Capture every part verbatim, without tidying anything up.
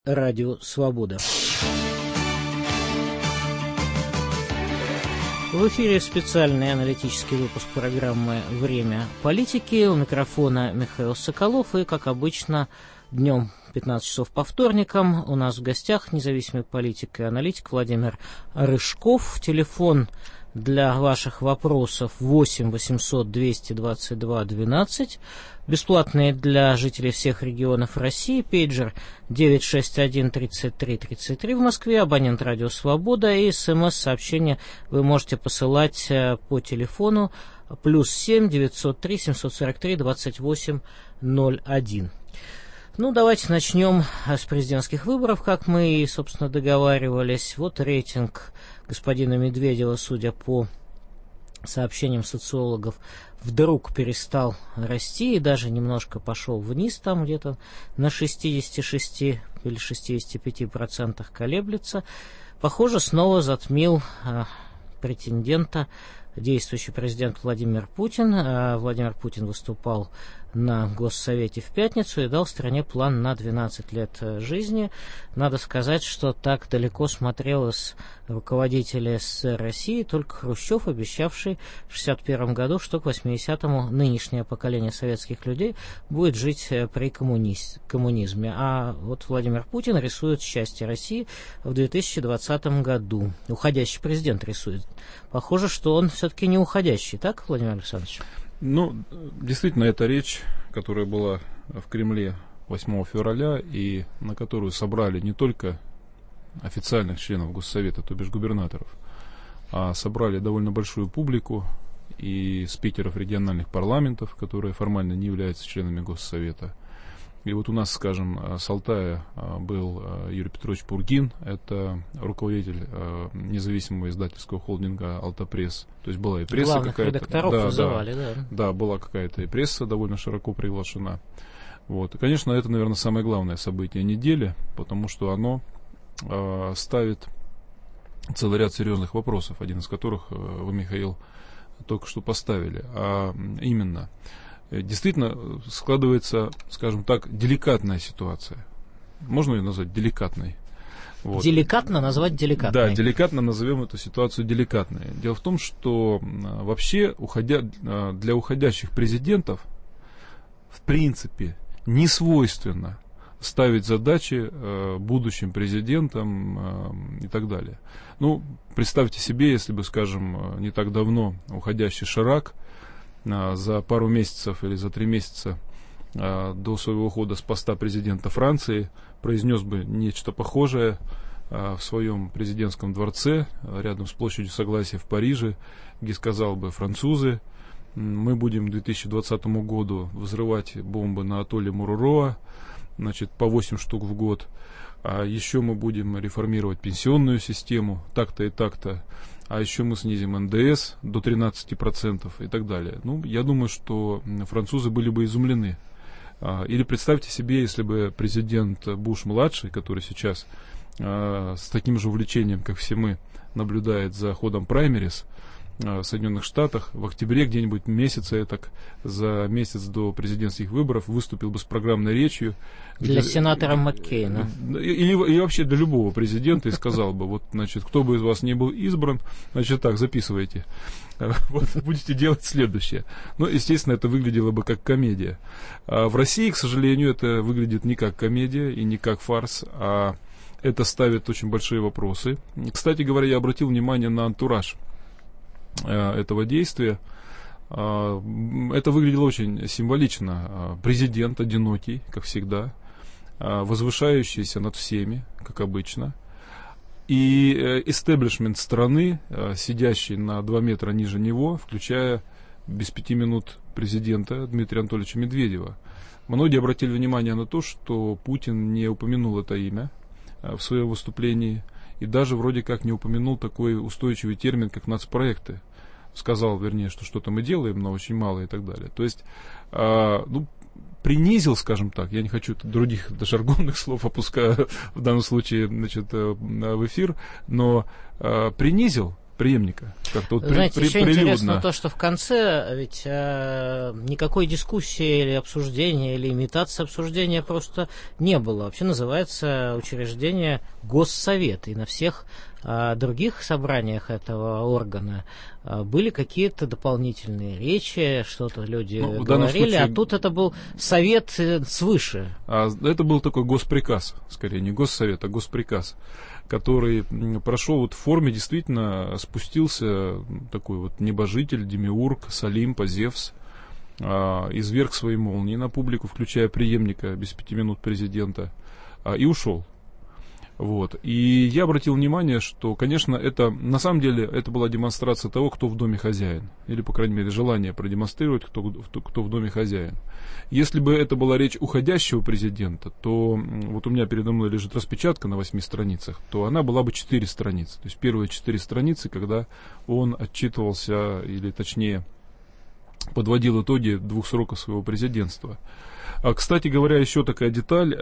Радио Свобода. В эфире специальный аналитический выпуск программы «Время политики». У микрофона Михаил Соколов. И, как обычно, днем пятнадцать часов по вторникам у нас в гостях независимый политик и аналитик Владимир Рыжков. Телефон для ваших вопросов восемь восемьсот двести двадцать два двенадцать. Бесплатные для жителей всех регионов России. Пейджер девять шесть один тридцать три тридцать три в Москве. Абонент Радио Свобода. И смс-сообщение вы можете посылать по телефону плюс семь девятьсот три семьсот сорок три двадцать восемь ноль один. Ну, давайте начнем с президентских выборов, как мы, собственно, договаривались. Вот рейтинг господина Медведева, судя по сообщениям социологов, вдруг перестал расти и даже немножко пошел вниз, там где-то на шестьдесят шесть или шестьдесят пять процентов колеблется. Похоже, снова затмил а, претендента действующий президент Владимир Путин. А, Владимир Путин выступал на Госсовете в пятницу и дал стране план на двенадцать лет жизни. Надо сказать, что так далеко смотрел из руководителя СССР России только Хрущев, обещавший в шестьдесят первом году, что к восьмидесятому нынешнее поколение советских людей будет жить при коммуниз- коммунизме. А вот Владимир Путин рисует счастье России в две тысячи двадцатом году. Уходящий президент рисует. Похоже, что он все-таки не уходящий, так, Владимир Александрович? Ну, действительно, это речь, которая была в Кремле восьмого февраля, и на которую собрали не только официальных членов Госсовета, то бишь губернаторов, а собрали довольно большую публику и спикеров региональных парламентов, которые формально не являются членами Госсовета. И вот у нас, скажем, с Алтая был Юрий Петрович Пургин, это руководитель независимого издательского холдинга «Алтапресс». То есть была и пресса главных какая-то. Редакторов да, вызывали, да, да. Да, была какая-то и пресса довольно широко приглашена. Вот. И, конечно, это, наверное, самое главное событие недели, потому что оно э, ставит целый ряд серьезных вопросов, один из которых э, вы, Михаил, только что поставили. А именно... Действительно складывается, скажем так, деликатная ситуация. Можно ее назвать деликатной? Вот. Деликатно назвать деликатной. Да, деликатно назовем эту ситуацию деликатной. Дело в том, что вообще уходя, для уходящих президентов в принципе не свойственно ставить задачи э, будущим президентам э, и так далее. Ну, представьте себе, если бы, скажем, не так давно уходящий Ширак за пару месяцев или за три месяца а, до своего ухода с поста президента Франции произнес бы нечто похожее а, в своем президентском дворце рядом с площадью Согласия в Париже, где сказал бы: французы, мы будем к две тысячи двадцатому году взрывать бомбы на атолле Муруроа, значит, по восемь штук в год, а еще мы будем реформировать пенсионную систему так-то и так-то, а еще мы снизим эн дэ эс до тринадцати процентов и так далее. Ну, я думаю, что французы были бы изумлены. Или представьте себе, если бы президент Буш-младший, который сейчас с таким же увлечением, как все мы, наблюдает за ходом праймерис в Соединенных Штатах, в октябре где-нибудь месяца, так, за месяц до президентских выборов выступил бы с программной речью. Для где, сенатора Маккейна. Или, или вообще для любого президента, и сказал бы: вот, значит, кто бы из вас не был избран, значит, так, записывайте. Вот, будете делать следующее. Ну, естественно, это выглядело бы как комедия. А в России, к сожалению, это выглядит не как комедия и не как фарс, а это ставит очень большие вопросы. Кстати говоря, я обратил внимание на антураж этого действия. Это выглядело очень символично. Президент одинокий, как всегда, возвышающийся над всеми, как обычно, и истеблишмент страны, сидящий на два метра ниже него, включая без пяти минут президента Дмитрия Анатольевича Медведева. Многие обратили внимание на то, что Путин не упомянул это имя в своем выступлении, и даже вроде как не упомянул такой устойчивый термин, как нацпроекты. Сказал, вернее, что что-то мы делаем, но очень мало и так далее. То есть, э, ну, принизил, скажем так, я не хочу других жаргонных слов опускаю в данном случае, значит, в эфир, но э, принизил преемника. Как-то вот Знаете, при, еще при, интересно то, что в конце ведь э, никакой дискуссии или обсуждения, или имитации обсуждения просто не было. Вообще называется учреждение Госсовет, и на всех э, других собраниях этого органа э, были какие-то дополнительные речи, что-то люди ну, говорили, случае... а тут это был совет свыше. А это был такой госприказ, скорее, не госсовет, а госприказ, который прошел вот в форме, действительно спустился такой вот небожитель, демиург, Олимпа, Зевс, а, изверг свои молнии на публику, включая преемника без пяти минут президента, а, и ушел. Вот. И я обратил внимание, что, конечно, это на самом деле это была демонстрация того, кто в доме хозяин. Или, по крайней мере, желание продемонстрировать, кто, кто, кто в доме хозяин. Если бы это была речь уходящего президента, то вот у меня передо мной лежит распечатка на восьми страницах, то она была бы четыре страницы. То есть первые четыре страницы, когда он отчитывался, или точнее, подводил итоги двух сроков своего президентства. А, кстати говоря, еще такая деталь,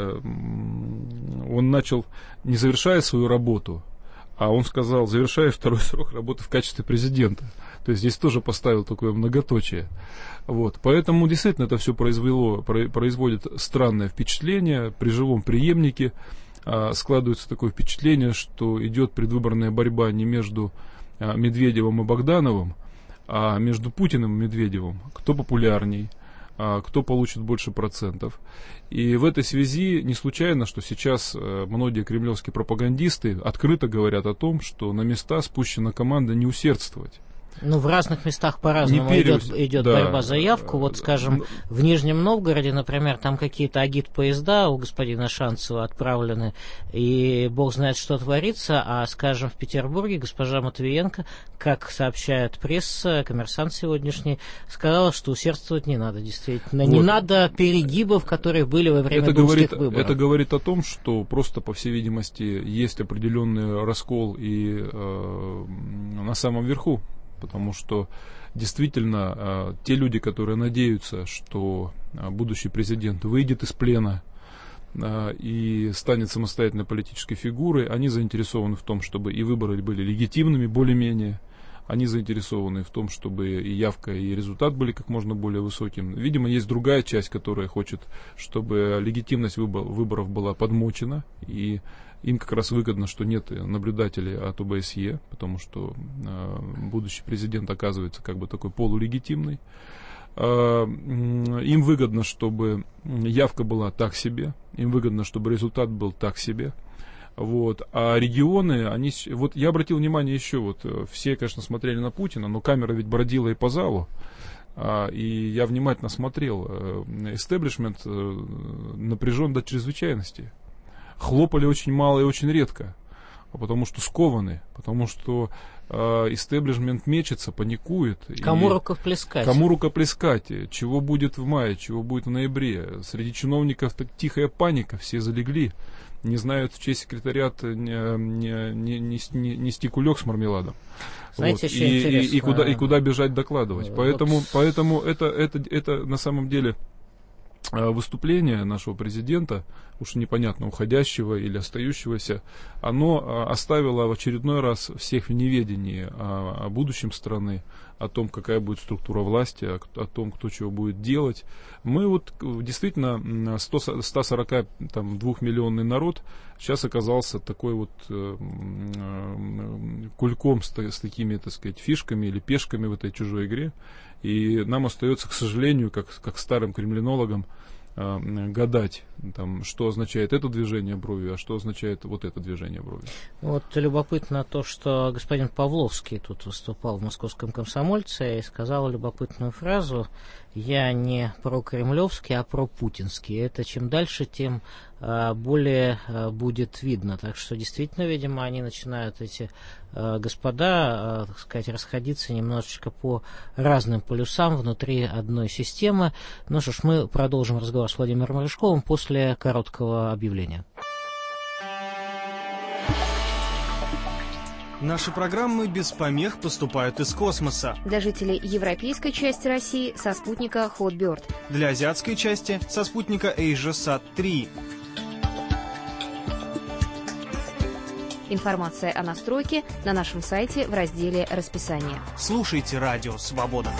он начал, не завершая свою работу, а он сказал, завершая второй срок работы в качестве президента. То есть здесь тоже поставил такое многоточие. Вот. Поэтому действительно это все произвело, производит странное впечатление. При живом преемнике складывается такое впечатление, что идет предвыборная борьба не между Медведевым и Богдановым, а между Путиным и Медведевым. Кто популярней, кто получит больше процентов. И в этой связи не случайно, что сейчас многие кремлевские пропагандисты открыто говорят о том, что на места спущена команда не усердствовать. Ну, в разных местах по-разному переус... идет, идет да. борьба за явку. Вот, скажем, в Нижнем Новгороде, например, там какие-то агит-поезда у господина Шанцева отправлены, и бог знает, что творится, а, скажем, в Петербурге госпожа Матвиенко, как сообщает пресса, «Коммерсант» сегодняшний, сказала, что усердствовать не надо, действительно. Вот. Не надо перегибов, которые были во время это думских говорит, выборов. Это говорит о том, что просто, по всей видимости, есть определенный раскол и э, на самом верху. Потому что действительно э, те люди, которые надеются, что э, будущий президент выйдет из плена э, и станет самостоятельной политической фигурой, они заинтересованы в том, чтобы и выборы были легитимными более-менее. Они заинтересованы в том, чтобы и явка, и результат были как можно более высоким. Видимо, есть другая часть, которая хочет, чтобы легитимность выбор, выборов была подмочена, и им как раз выгодно, что нет наблюдателей от ОБСЕ, потому что э, будущий президент оказывается как бы такой полулегитимный. Э, им выгодно, чтобы явка была так себе, им выгодно, чтобы результат был так себе. Вот. А регионы, они, вот я обратил внимание еще, вот все, конечно, смотрели на Путина, но камера ведь бродила и по залу, а, и я внимательно смотрел, эстеблишмент напряжен до чрезвычайности. Хлопали очень мало и очень редко, потому что скованы, потому что истеблишмент мечется, паникует. Кому рукоплескать? Кому рукоплескать? Чего будет в мае, чего будет в ноябре? Среди чиновников так тихая паника, все залегли. Не знают, в чей секретариат не, не, не, не, нести кулек с мармеладом. Знаете, вот. еще и, интересно. И, и, куда, и куда бежать докладывать. Вот. Поэтому, поэтому это, это, это на самом деле выступление нашего президента, уж непонятно, уходящего или остающегося, оно оставило в очередной раз всех в неведении о, о будущем страны, о том, какая будет структура власти, о, о том, кто чего будет делать. Мы вот действительно сто сорок два миллионный народ сейчас оказался такой вот э, э, кульком с, с такими, так сказать, фишками или пешками в этой чужой игре. И нам остается, к сожалению, как, как старым кремлинологам, э, гадать, там, что означает это движение брови, а что означает вот это движение брови. Вот любопытно то, что господин Павловский тут выступал в «Московском комсомольце» и сказал любопытную фразу: «Я не прокремлевский, а пропутинский». Это чем дальше, тем э, более э, будет видно. Так что действительно, видимо, они начинают, эти э, господа, э, так сказать, расходиться немножечко по разным полюсам внутри одной системы. Ну что ж, мы продолжим разговор с Владимиром Рыжковым после короткого объявления. Наши программы без помех поступают из космоса. Для жителей европейской части России со спутника Hotbird. Для азиатской части со спутника AsiaSat три. Информация о настройке на нашем сайте в разделе «Расписание». Слушайте радио «Свобода».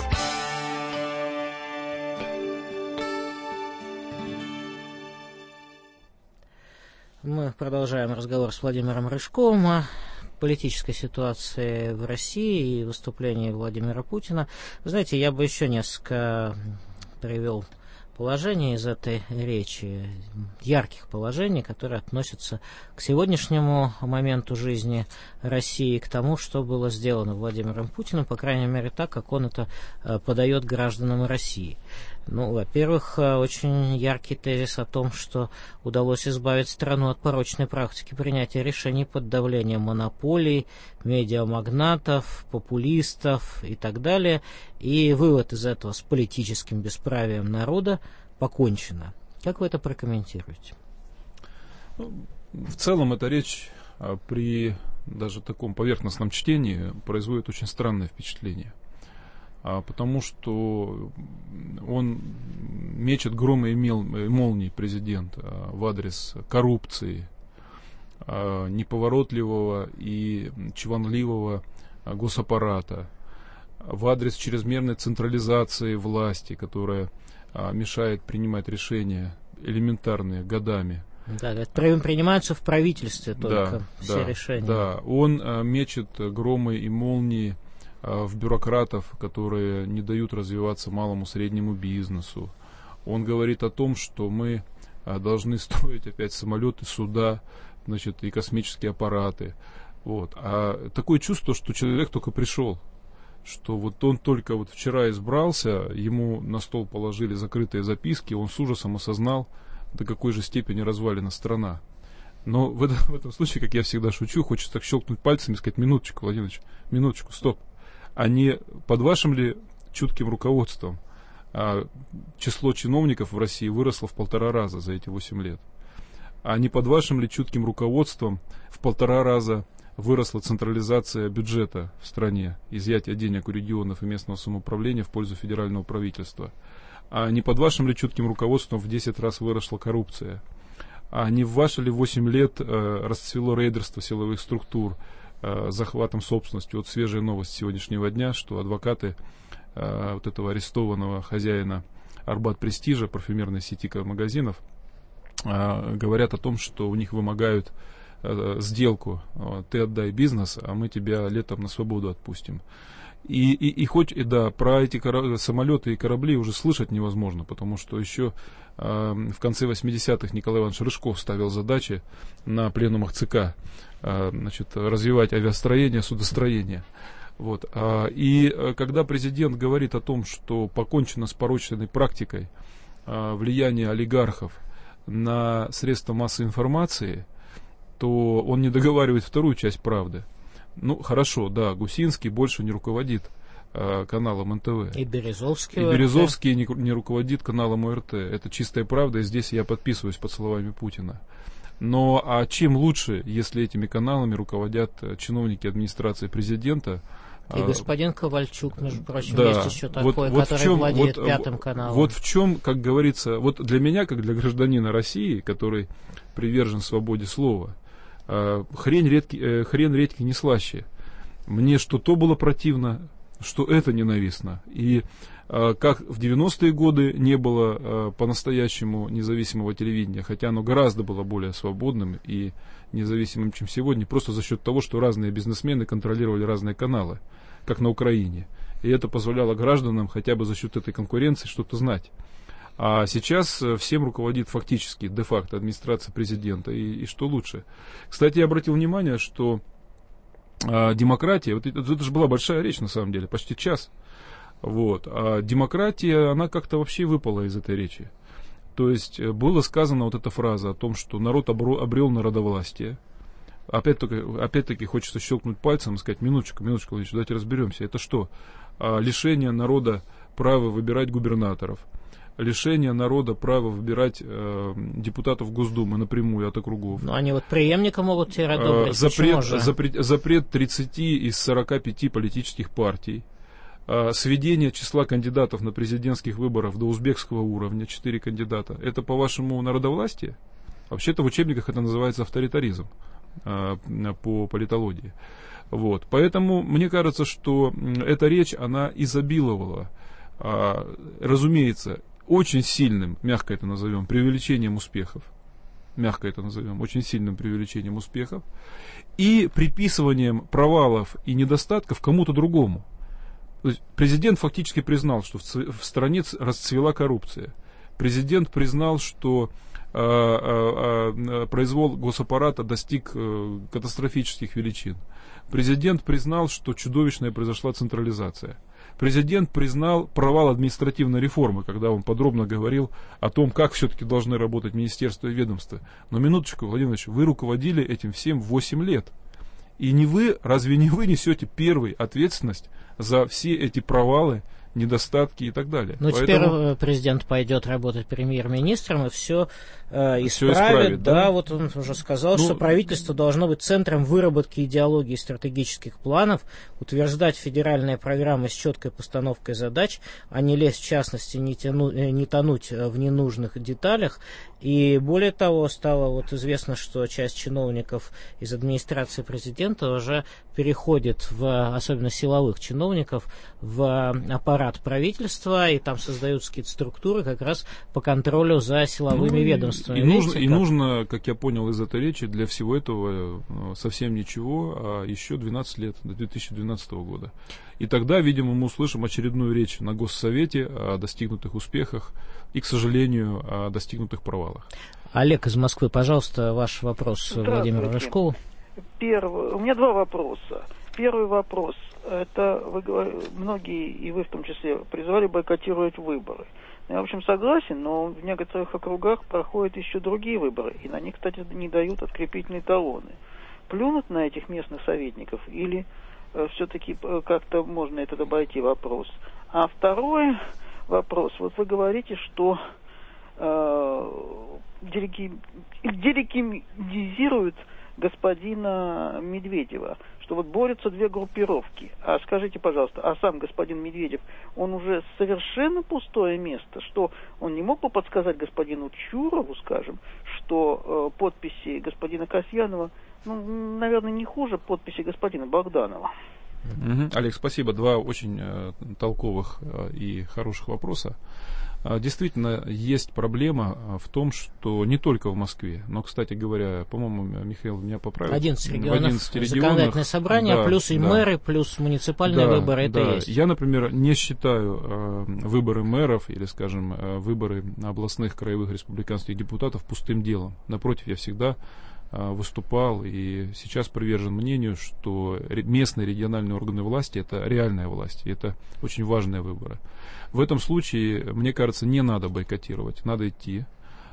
Мы продолжаем разговор с Владимиром Рыжковым о политической ситуации в России и выступлении Владимира Путина. Вы знаете, я бы еще несколько привел положений из этой речи, ярких положений, которые относятся к сегодняшнему моменту жизни России, к тому, что было сделано Владимиром Путиным, по крайней мере так, как он это подает гражданам России. Ну, во-первых, очень яркий тезис о том, что удалось избавить страну от порочной практики принятия решений под давлением монополий, медиамагнатов, популистов и так далее. И вывод из этого: с политическим бесправием народа покончено. Как вы это прокомментируете? В целом эта речь при даже таком поверхностном чтении производит очень странное впечатление. Потому что он мечет громы и молнии президента в адрес коррупции, неповоротливого и чванливого госаппарата, в адрес чрезмерной централизации власти, которая мешает принимать решения элементарные годами. Да, это принимаются в правительстве только да, все да, решения. Да, он мечет громы и молнии в бюрократов, которые не дают развиваться малому среднему бизнесу. Он говорит о том, что мы должны строить опять самолеты, суда, значит, и космические аппараты. Вот. А такое чувство, что человек только пришел, что вот он только вот вчера избрался, ему на стол положили закрытые записки, он с ужасом осознал, до какой же степени развалена страна. Но в этом, в этом случае, как я всегда шучу, хочется так щелкнуть пальцами и сказать: минуточку, Владимир Ильич, минуточку, стоп. А не под вашим ли чутким руководством а, число чиновников в России выросло в полтора раза за эти восемь лет? А не под вашим ли чутким руководством в полтора раза выросла централизация бюджета в стране, изъятие денег у регионов и местного самоуправления в пользу федерального правительства? А не под вашим ли чутким руководством в десять раз выросла коррупция? А не в ваши ли восемь лет э, расцвело рейдерство силовых структур, захватом собственности? Вот свежая новость сегодняшнего дня, что адвокаты э, вот этого арестованного хозяина Арбат Престижа, парфюмерной сети магазинов, э, говорят о том, что у них вымогают э, сделку: ты отдай бизнес, а мы тебя летом на свободу отпустим. И, и, и хоть, и да, про эти кора- самолеты и корабли уже слышать невозможно, потому что еще э, в конце восьмидесятых Николай Иванович Рыжков ставил задачи на пленумах ЦК, э, значит, развивать авиастроение, судостроение. Вот. А, и э, когда президент говорит о том, что покончено с порочной практикой э, влияния олигархов на средства массовой информации, то он не договаривает вторую часть правды. Ну, хорошо, да, Гусинский больше не руководит э, каналом эн тэ вэ. И Березовский. И Березовский не, не руководит каналом о эр тэ. Это чистая правда, и здесь я подписываюсь под словами Путина. Но а чем лучше, если этими каналами руководят чиновники администрации президента? И а, господин Ковальчук, между прочим, да, есть еще такой, вот, вот который чем, владеет вот, пятым каналом. Вот в чем, как говорится, вот для меня, как для гражданина России, который привержен свободе слова, Хрень, редкий, хрен редкий не слаще. Мне что то было противно, что это ненавистно. И как в девяностые годы не было по-настоящему независимого телевидения, хотя оно гораздо было более свободным и независимым, чем сегодня, просто за счет того, что разные бизнесмены контролировали разные каналы, как на Украине. И это позволяло гражданам хотя бы за счет этой конкуренции что-то знать. А сейчас всем руководит фактически, де-факто, администрация президента. И, и что лучше? Кстати, я обратил внимание, что а, демократия, вот это, это же была большая речь на самом деле, почти час. Вот, а демократия, она как-то вообще выпала из этой речи. То есть была сказана вот эта фраза о том, что народ обрел народовластие. Опять-таки, опять-таки хочется щелкнуть пальцем и сказать: минуточку, минуточку, давайте разберемся. Это что? А, лишение народа права выбирать губернаторов. Лишение народа права выбирать э, депутатов Госдумы напрямую от округов. Но они вот преемника могут теперь одобрить. Запрет, запрет, запрет тридцати из сорока пяти политических партий. Э, сведение числа кандидатов на президентских выборах до узбекского уровня, четыре кандидата. Это, по-вашему, народовластие? Вообще-то в учебниках это называется авторитаризм. э, по политологии. Вот. Поэтому мне кажется, что эта речь, она изобиловала, э, разумеется, очень сильным, мягко это назовем, преувеличением успехов, мягко это назовем, очень сильным преувеличением успехов и приписыванием провалов и недостатков кому-то другому. То есть президент фактически признал, что в стране расцвела коррупция. Президент признал, что э, э, э, произвол госаппарата достиг э, катастрофических величин. Президент признал, что чудовищная произошла централизация. Президент признал провал административной реформы, когда он подробно говорил о том, как все-таки должны работать министерства и ведомства. Но минуточку, Владимир Владимирович, вы руководили этим всем восемь лет. И не вы, разве не вы несете первую ответственность за все эти провалы, недостатки и так далее? Ну, Поэтому... теперь президент пойдет работать премьер-министром и все э, исправит. Все исправит, да? да, вот он уже сказал, ну, что правительство должно быть центром выработки идеологии и стратегических планов, утверждать федеральные программы с четкой постановкой задач, а не лезть в частности, не, тяну, не тонуть в ненужных деталях. И более того, стало вот известно, что часть чиновников из администрации президента уже переходит, в, особенно силовых чиновников, в аппарат правительства, и там создаются какие-то структуры как раз по контролю за силовыми ну, ведомствами. И, Видите, нужно, как... и нужно, как я понял из этой речи, для всего этого совсем ничего, а еще двенадцать лет, до две тысячи двенадцатого года. И тогда, видимо, мы услышим очередную речь на Госсовете о достигнутых успехах и, к сожалению, о достигнутых провалах. Олег из Москвы, пожалуйста, ваш вопрос Владимиру Рыжкову. Первый, у меня два вопроса. Первый вопрос. Это вы, многие, и вы в том числе, призвали бойкотировать выборы. Я, в общем, согласен, но в некоторых округах проходят еще другие выборы, и на них, кстати, не дают открепительные талоны. Плюнуть на этих местных советников или э, все-таки э, как-то можно это обойти вопрос? А второй вопрос. Вот вы говорите, что э, делегитимизируют господина Медведева, что вот борются две группировки. А скажите, пожалуйста, а сам господин Медведев, он уже совершенно пустое место, что он не мог бы подсказать господину Чурову, скажем, что э, подписи господина Касьянова, ну, наверное, не хуже подписи господина Богданова. Угу. Олег, спасибо. Два очень э, толковых э, и хороших вопроса. Э, действительно, есть проблема в том, что не только в Москве, но, кстати говоря, по-моему, Михаил меня поправил. одиннадцать регионов, в одиннадцати регионах, законодательное собрание, да, плюс и да. мэры, плюс муниципальные да, выборы, это да. есть. Я, например, не считаю э, выборы мэров или, скажем, э, выборы областных, краевых, республиканских депутатов пустым делом. Напротив, я всегда выступал и сейчас привержен мнению, что местные региональные органы власти — это реальная власть, и это очень важные выборы. В этом случае, мне кажется, не надо бойкотировать, надо идти,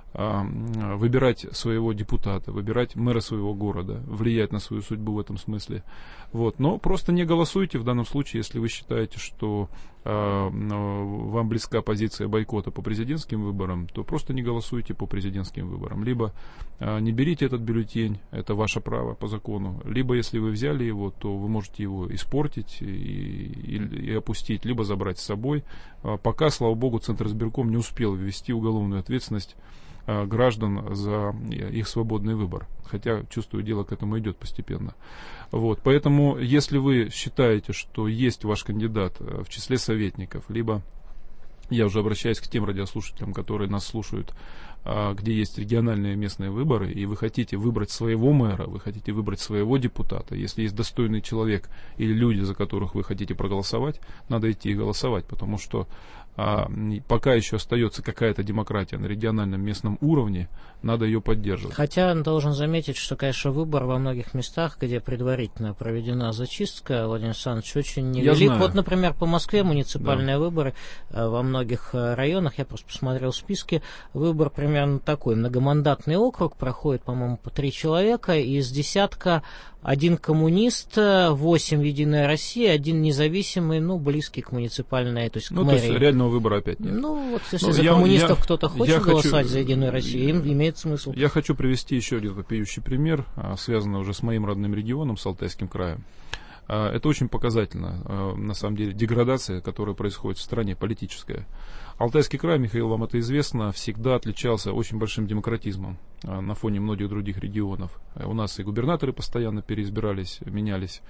выбирать своего депутата, выбирать мэра своего города, влиять на свою судьбу в этом смысле. Вот. Но просто не голосуйте в данном случае, если вы считаете, что э, вам близка позиция бойкота по президентским выборам, то просто не голосуйте по президентским выборам. Либо э, не берите этот бюллетень, это ваше право по закону, либо если вы взяли его, то вы можете его испортить и, и, и опустить, либо забрать с собой. Э, пока, слава богу, Центризбирком не успел ввести уголовную ответственность граждан за их свободный выбор. Хотя, чувствую, дело к этому идет постепенно. Вот. Поэтому, если вы считаете, что есть ваш кандидат в числе советников, либо, я уже обращаюсь к тем радиослушателям, которые нас слушают, где есть региональные местные выборы, и вы хотите выбрать своего мэра, вы хотите выбрать своего депутата, если есть достойный человек или люди, за которых вы хотите проголосовать, надо идти и голосовать, потому что а, пока еще остается какая-то демократия на региональном местном уровне, надо ее поддерживать. Хотя должен заметить, что, конечно, выбор во многих местах, где предварительно проведена зачистка, Владимир Александрович, очень невелик. Вот, например, по Москве муниципальные да. выборы во многих районах, я просто посмотрел списки, выбор примерно такой. Многомандатный округ, проходит, по-моему, по три человека, из десятка один коммунист, восемь Единая Россия, один независимый, ну, близкий к муниципальной, то есть к ну, мэрии. То есть реального выбора опять нет. Ну, вот если ну, за я, коммунистов я, кто-то хочет я голосовать хочу, за Единую Россию, им имеет смысл. Я хочу привести еще один вопиющий пример, связанный уже с моим родным регионом, с Алтайским краем. Это очень показательно, на самом деле, деградация, которая происходит в стране, политическая. Алтайский край, Михаил, вам это известно, всегда отличался очень большим демократизмом на фоне многих других регионов. У нас и губернаторы постоянно переизбирались, менялись,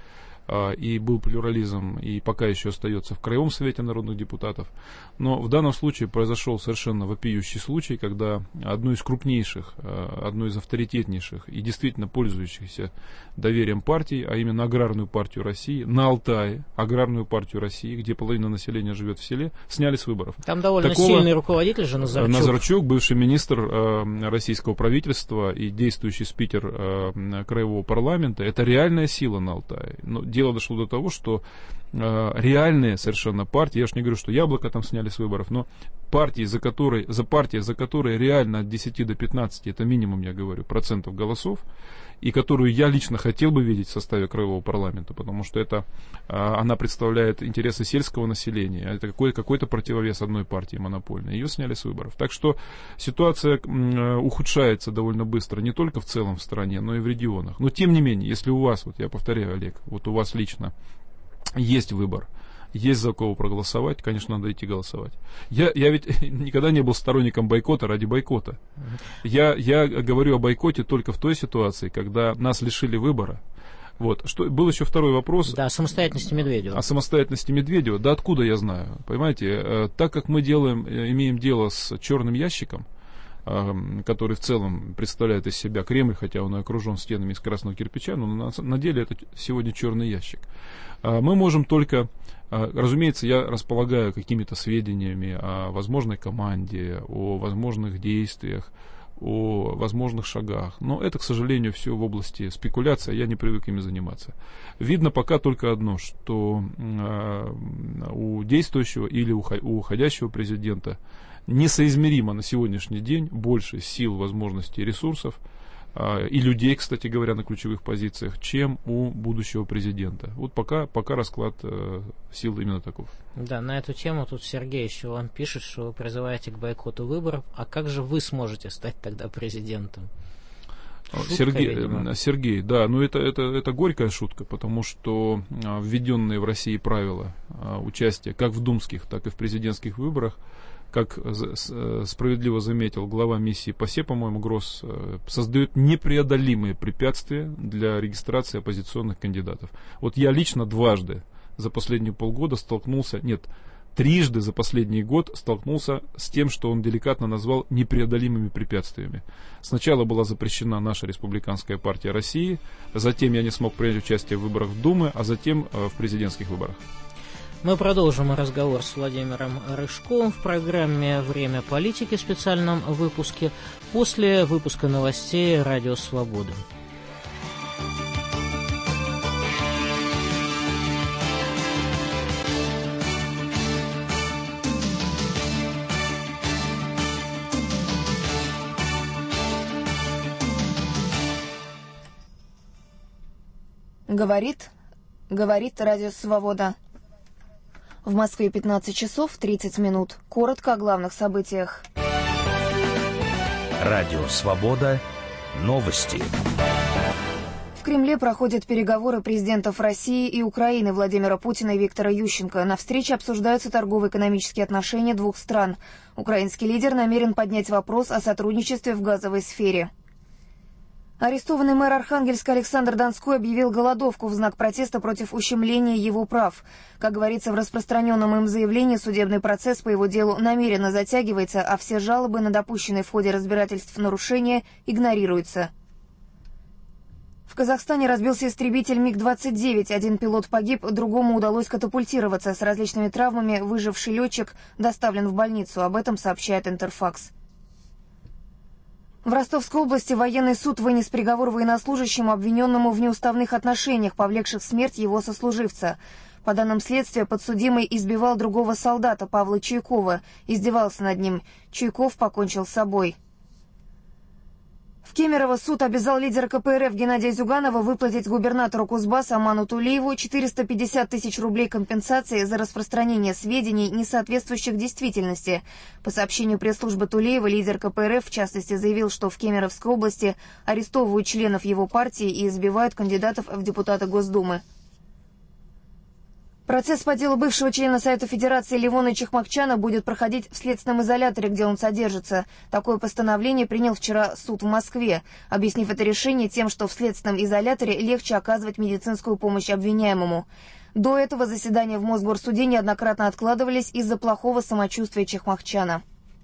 и был плюрализм, и пока еще остается в Краевом совете народных депутатов. Но в данном случае произошел совершенно вопиющий случай, когда одну из крупнейших, одну из авторитетнейших и действительно пользующихся доверием партий, а именно Аграрную партию России, на Алтае, Аграрную партию России, где половина населения живет в селе, сняли с выборов. Там довольно Такого, сильный руководитель же Назарчук. Назарчук, бывший министр э, российского правительства и действующий спикер э, Краевого парламента, это реальная сила на Алтае. Но дело дошло до того, что э, реальные совершенно партии, я же не говорю, что Яблоко там сняли с выборов, но партии, за которые, за партии, за которые реально от десяти до пятнадцати, это минимум, я говорю, процентов голосов, и которую я лично хотел бы видеть в составе Краевого парламента, потому что это, э, она представляет интересы сельского населения, это какой, какой-то противовес одной партии монопольной, ее сняли с выборов. Так что ситуация э, ухудшается довольно быстро, не только в целом в стране, но и в регионах. Но тем не менее, если у вас, вот я повторяю, Олег, вот у вас лично есть выбор, есть за кого проголосовать, конечно, надо идти голосовать. Я, я ведь никогда не был сторонником бойкота ради бойкота. Я, я говорю о бойкоте только в той ситуации, когда нас лишили выбора. Вот. Что, был еще второй вопрос. Да, о самостоятельности Медведева. О самостоятельности Медведева. Да откуда я знаю? Понимаете, э, так как мы делаем, э, имеем дело с черным ящиком, который в целом представляет из себя Кремль, хотя он и окружен стенами из красного кирпича, но на, на деле это сегодня черный ящик. Мы можем только, разумеется, я располагаю какими-то сведениями о возможной команде, о возможных действиях, о возможных шагах, но это, к сожалению, все в области спекуляции, я не привык ими заниматься. Видно пока только одно, что у действующего или у уходящего президента несоизмеримо на сегодняшний день больше сил, возможностей, ресурсов а, и людей, кстати говоря, на ключевых позициях, чем у будущего президента. Вот пока, пока расклад э, сил именно таков. Да, на эту тему тут Сергей еще вам пишет, что вы призываете к бойкоту выборов. А как же вы сможете стать тогда президентом? Шутка, Сергей, Сергей, да, ну это, это, это горькая шутка, потому что а, введенные в России правила а, участия как в думских, так и в президентских выборах, как справедливо заметил глава миссии ПАСЕ, по-моему, Гросс, создают непреодолимые препятствия для регистрации оппозиционных кандидатов. Вот я лично дважды за последние полгода столкнулся, нет, трижды за последний год столкнулся с тем, что он деликатно назвал непреодолимыми препятствиями. Сначала была запрещена наша Республиканская партия России, затем я не смог принять участие в выборах в Думы, а затем в президентских выборах. Мы продолжим разговор с Владимиром Рыжковым в программе «Время политики» в специальном выпуске после выпуска новостей «Радио Свобода». Говорит, говорит Радио Свобода. В Москве пятнадцать часов тридцать минут. Коротко о главных событиях. Радио Свобода. Новости. В Кремле проходят переговоры президентов России и Украины Владимира Путина и Виктора Ющенко. На встрече обсуждаются торгово-экономические отношения двух стран. Украинский лидер намерен поднять вопрос о сотрудничестве в газовой сфере. Арестованный мэр Архангельска Александр Донской объявил голодовку в знак протеста против ущемления его прав. Как говорится в распространенном им заявлении, судебный процесс по его делу намеренно затягивается, а все жалобы на допущенные в ходе разбирательств нарушения игнорируются. В Казахстане разбился истребитель миг двадцать девять. Один пилот погиб, другому удалось катапультироваться. С различными травмами выживший летчик доставлен в больницу. Об этом сообщает Интерфакс. В Ростовской области военный суд вынес приговор военнослужащему, обвиненному в неуставных отношениях, повлекших смерть его сослуживца. По данным следствия, подсудимый избивал другого солдата, Павла Чуйкова, издевался над ним. Чуйков покончил с собой. В Кемерово суд обязал лидера ка пэ эр эф Геннадия Зюганова выплатить губернатору Кузбасса Аману Тулееву четыреста пятьдесят тысяч рублей компенсации за распространение сведений, не соответствующих действительности. По сообщению пресс-службы Тулеева, лидер ка пэ эр эф в частности заявил, что в Кемеровской области арестовывают членов его партии и избивают кандидатов в депутаты Госдумы. Процесс по делу бывшего члена Совета Федерации Левона Чехмакчана будет проходить в следственном изоляторе, где он содержится. Такое постановление принял вчера суд в Москве, объяснив это решение тем, что в следственном изоляторе легче оказывать медицинскую помощь обвиняемому. До этого заседания в Мосгорсуде неоднократно откладывались из-за плохого самочувствия Чехмакчана.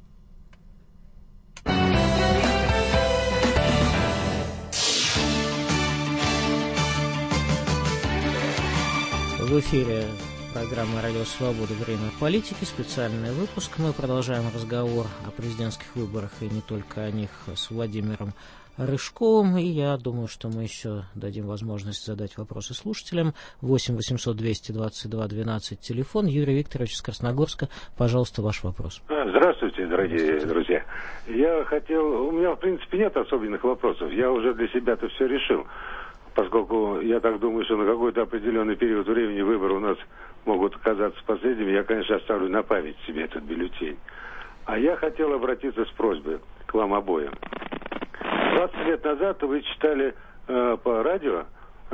В эфире программы «Радио Свобода. Время политики». Специальный выпуск. Мы продолжаем разговор о президентских выборах и не только о них с Владимиром Рыжковым. И я думаю, что мы еще дадим возможность задать вопросы слушателям. восемь восемьсот двести двадцать два двенадцать телефон. Юрий Викторович из Красногорска. Пожалуйста, ваш вопрос. Здравствуйте, дорогие друзья. Я хотел... У меня, в принципе, нет особенных вопросов. Я уже для себя-то все решил. Поскольку я так думаю, что на какой-то определенный период времени выборы у нас могут оказаться последними, я, конечно, оставлю на память себе этот бюллетень. А я хотел обратиться с просьбой к вам обоим. двадцать лет назад вы читали э, по радио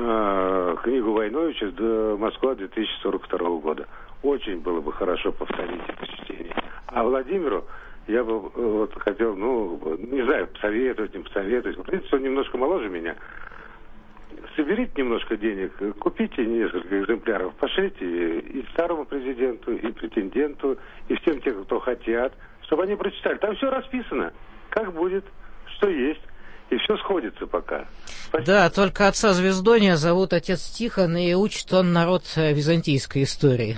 э, книгу Войновича «Москва две тысячи сорок второго года». Очень было бы хорошо повторить это чтение. А Владимиру я бы вот хотел, ну, не знаю, посоветовать, не посоветовать. В принципе, он немножко моложе меня. Соберите немножко денег, купите несколько экземпляров, пошлите и старому президенту, и претенденту, и всем тем, кто хотят, чтобы они прочитали. Там все расписано, как будет, что есть, и все сходится пока. Спасибо. Да, только отца Звездония зовут отец Тихон, и учит он народ византийской истории.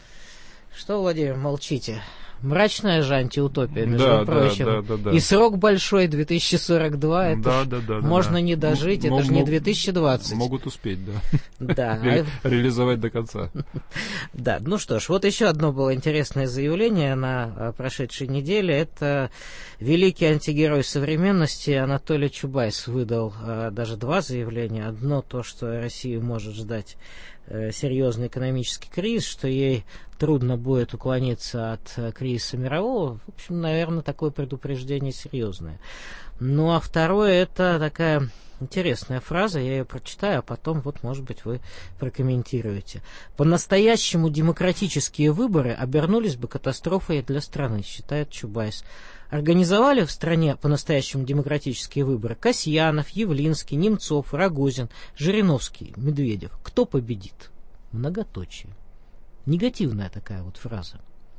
Что, Владимир, молчите? Мрачная же антиутопия, между да, прочим. Да, да, да, да. И срок большой, две тысячи сорок два, это да, да, да, можно да. не дожить, М- это же не две тысячи двадцать. Могут успеть, да. Да. Ре- реализовать до конца. Да, ну что ж, вот еще одно было интересное заявление на прошедшей неделе. Это великий антигерой современности Анатолий Чубайс выдал а, даже два заявления. Одно то, что Россию может ждать э, серьезный экономический кризис, что ей трудно будет уклониться от кризиса мирового. В общем, наверное, такое предупреждение серьезное. Ну, а второе, это такая интересная фраза, я ее прочитаю, а потом, вот, может быть, вы прокомментируете. По-настоящему демократические выборы обернулись бы катастрофой для страны, считает Чубайс. Организовали в стране по-настоящему демократические выборы Касьянов, Явлинский, Немцов, Рогозин, Жириновский, Медведев. Кто победит? Многоточие. Негативная такая вот фраза.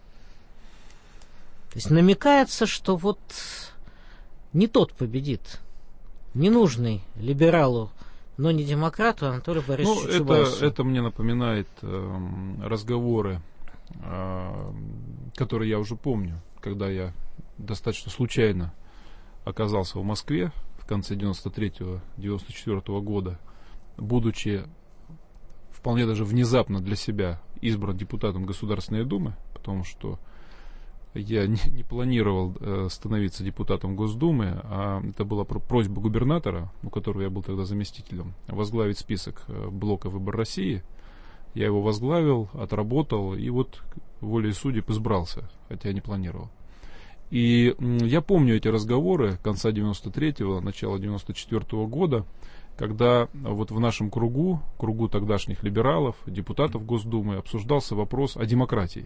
То есть намекается, что вот не тот победит. Ненужный либералу, но не демократу Анатолию Борисовичу ну, Чубайсу. Это, это мне напоминает э, разговоры, э, которые я уже помню, когда я достаточно случайно оказался в Москве в конце девяносто третьего — девяносто четвёртого года, будучи вполне даже внезапно для себя избран депутатом Государственной Думы, потому что я не, не планировал э, становиться депутатом Госдумы, а это была просьба губернатора, у которого я был тогда заместителем, возглавить список э, блока «Выбор России». Я его возглавил, отработал, и вот волей судеб избрался, хотя не планировал. И м, я помню эти разговоры конца девяносто третьего, начала девяносто четвёртого года, когда вот в нашем кругу, кругу тогдашних либералов, депутатов Госдумы, обсуждался вопрос о демократии.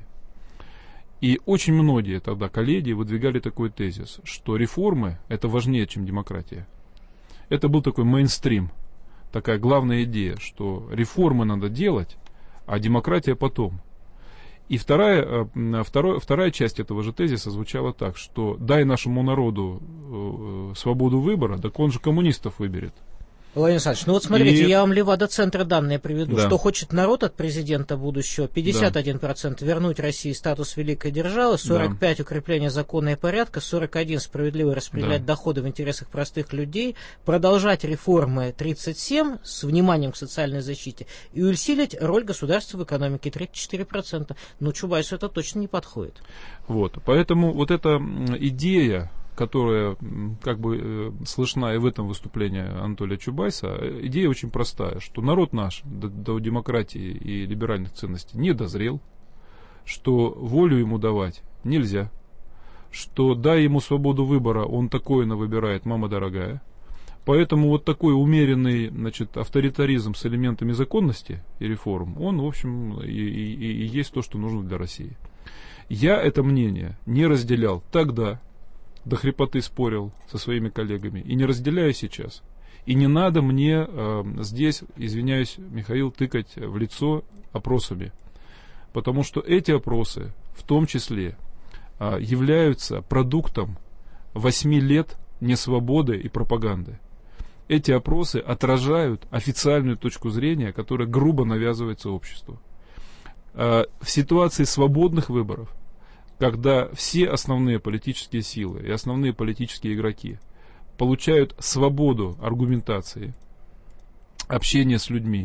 И очень многие тогда коллеги выдвигали такой тезис, что реформы — это важнее, чем демократия. Это был такой мейнстрим, такая главная идея, что реформы надо делать, а демократия потом. И вторая, вторая, вторая часть этого же тезиса звучала так, что дай нашему народу э, свободу выбора, так он же коммунистов выберет. Владимир Александрович, ну вот смотрите, и... я вам Левада-центр данные приведу. Да. Что хочет народ от президента будущего? пятьдесят один процент да. вернуть России статус великой державы, сорок пять процентов да. укрепление закона и порядка, сорок один процент справедливо распределять да. доходы в интересах простых людей, продолжать реформы тридцать семь процентов с вниманием к социальной защите и усилить роль государства в экономике тридцать четыре процента. Но Чубайсу это точно не подходит. Вот, поэтому вот эта идея, которая как бы э, слышна и в этом выступлении Анатолия Чубайса, идея очень простая, что народ наш до, до демократии и либеральных ценностей не дозрел, что волю ему давать нельзя, что дай ему свободу выбора, он такое навыбирает, мама дорогая. Поэтому вот такой умеренный, значит, авторитаризм с элементами законности и реформ, он, в общем, и, и, и есть то, что нужно для России. Я это мнение не разделял тогда, до хрипоты спорил со своими коллегами, и не разделяю сейчас. И не надо мне э, здесь, извиняюсь, Михаил, тыкать в лицо опросами. Потому что эти опросы, в том числе, э, являются продуктом восьми лет несвободы и пропаганды. Эти опросы отражают официальную точку зрения, которая грубо навязывается обществу. Э, в ситуации свободных выборов, когда все основные политические силы и основные политические игроки получают свободу аргументации, общения с людьми,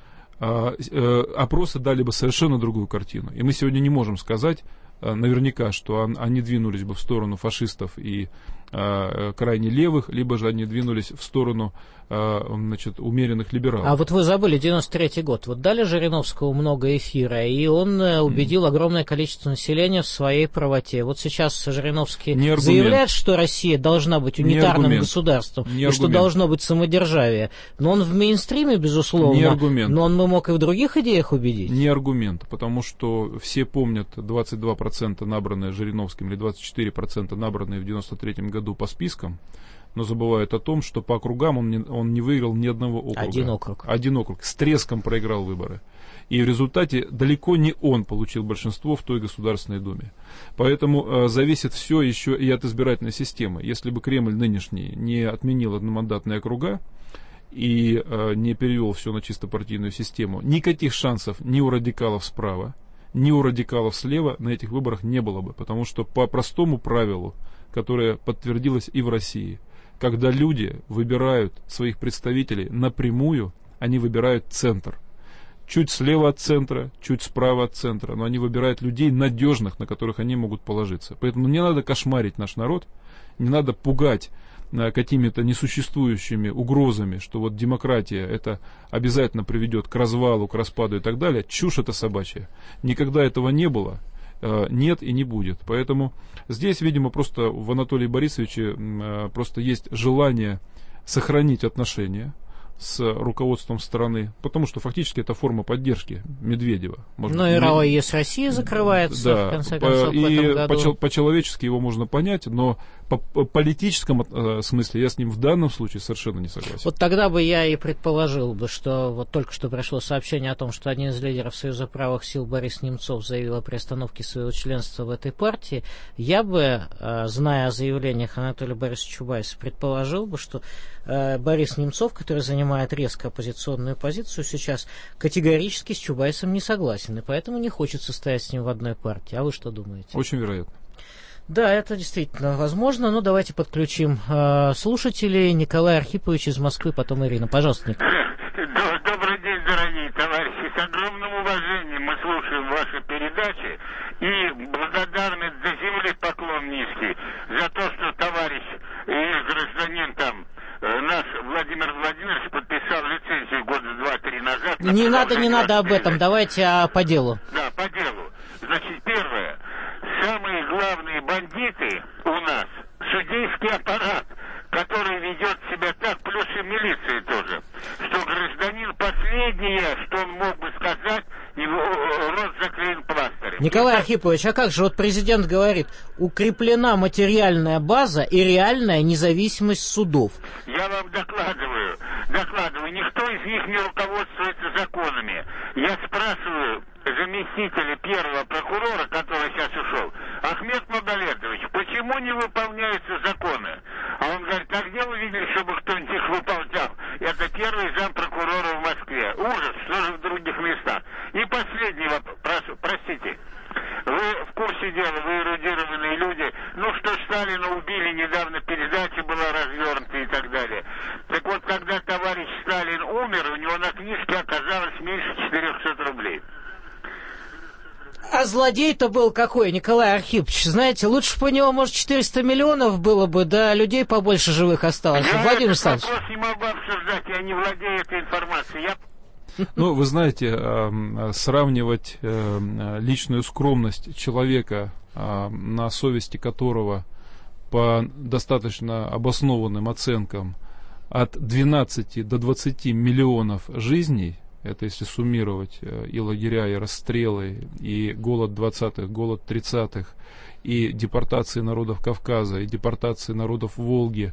опросы дали бы совершенно другую картину. И мы сегодня не можем сказать наверняка, что они двинулись бы в сторону фашистов и крайне левых, либо же они двинулись в сторону, значит, умеренных либералов. А вот вы забыли девяносто третий год. Вот дали Жириновскому много эфира, и он убедил mm. огромное количество населения в своей правоте. Вот сейчас Жириновский заявляет, что Россия должна быть унитарным государством, и что должно быть самодержавие. Но он в мейнстриме, безусловно, не аргумент. Но он бы мог и в других идеях убедить. Не аргумент, потому что все помнят двадцать два процента набранные Жириновским или двадцать четыре процента набранные в девяносто третьем году по спискам, но забывают о том, что по округам он не, он не выиграл ни одного округа. Один округ. Один округ. С треском проиграл выборы. И в результате далеко не он получил большинство в той Государственной Думе. Поэтому э, зависит все еще и от избирательной системы. Если бы Кремль нынешний не отменил одномандатные округа и э, не перевел все на чисто партийную систему, никаких шансов ни у радикалов справа, ни у радикалов слева на этих выборах не было бы. Потому что по простому правилу, которое подтвердилось и в России, когда люди выбирают своих представителей напрямую, они выбирают центр. Чуть слева от центра, чуть справа от центра, но они выбирают людей надежных, на которых они могут положиться. Поэтому не надо кошмарить наш народ, не надо пугать какими-то несуществующими угрозами, что вот демократия это обязательно приведет к развалу, к распаду и так далее. Чушь это собачья. Никогда этого не было. Нет и не будет. Поэтому здесь, видимо, просто в Анатолии Борисовиче просто есть желание сохранить отношения с руководством страны, потому что фактически это форма поддержки Медведева. Ну и РАО ЕС России закрывается, да, в конце концов, и в этом году. По-человечески его можно понять, но по политическом э, смысле я с ним в данном случае совершенно не согласен. Вот тогда бы я и предположил бы, что вот только что пришло сообщение о том, что один из лидеров Союза правых сил Борис Немцов заявил о приостановке своего членства в этой партии. Я бы, э, зная о заявлениях Анатолия Борисовича Чубайса, предположил бы, что э, Борис Немцов, который занимает резко оппозиционную позицию сейчас, категорически с Чубайсом не согласен, и поэтому не хочет состоять с ним в одной партии. А вы что думаете? Очень вероятно. Да, это действительно возможно. Ну, давайте подключим э, слушателей. Николай Архипович из Москвы, потом Ирина. Пожалуйста, Николай. Добрый день, дорогие товарищи. С огромным уважением мы слушаем ваши передачи и благодарны до земли поклон низкий за то, что товарищ и гражданин там, наш Владимир Владимирович подписал лицензию года два-три назад. Не надо, не надо об этом. Давайте а, по делу. Да, по делу. Значит, первое. Самые главные бандиты у нас судейский аппарат, который ведет себя так, плюс и милиция тоже, что гражданин последнее, что он мог бы сказать, его рот заклеен пластырем. Николай Архипович, а как же, вот президент говорит, укреплена материальная база и реальная независимость судов. Я вам докладываю, докладываю, никто из них не руководствуется законами. Я спрашиваю заместителя первого прокурора, который сейчас ушел, Ахмед Магомедович, почему не выполняются законы? А он говорит, а где вы видели, чтобы кто-нибудь их выполнял? Это первый зампрокурора в Москве. Ужас, что же в других местах? И последний вопрос, прошу, простите. Вы в курсе дела, вы эрудированные люди. Ну, что Сталина убили, недавно передача была развернута и так далее. Так вот, когда товарищ Сталин умер, у него на книжке оказалось меньше четырехсот рублей. А злодей-то был какой, Николай Архипович? Знаете, лучше бы у него, может, четыреста миллионов было бы, да людей побольше живых осталось. Я Владимир этот Александрович. вопрос не могу обсуждать, я не владею этой информацией. Я... Ну, вы знаете, сравнивать личную скромность человека, на совести которого по достаточно обоснованным оценкам от двенадцати до двадцати миллионов жизней, это если суммировать и лагеря, и расстрелы, и голод двадцатых, голод тридцатых, и депортации народов Кавказа, и депортации народов Волги.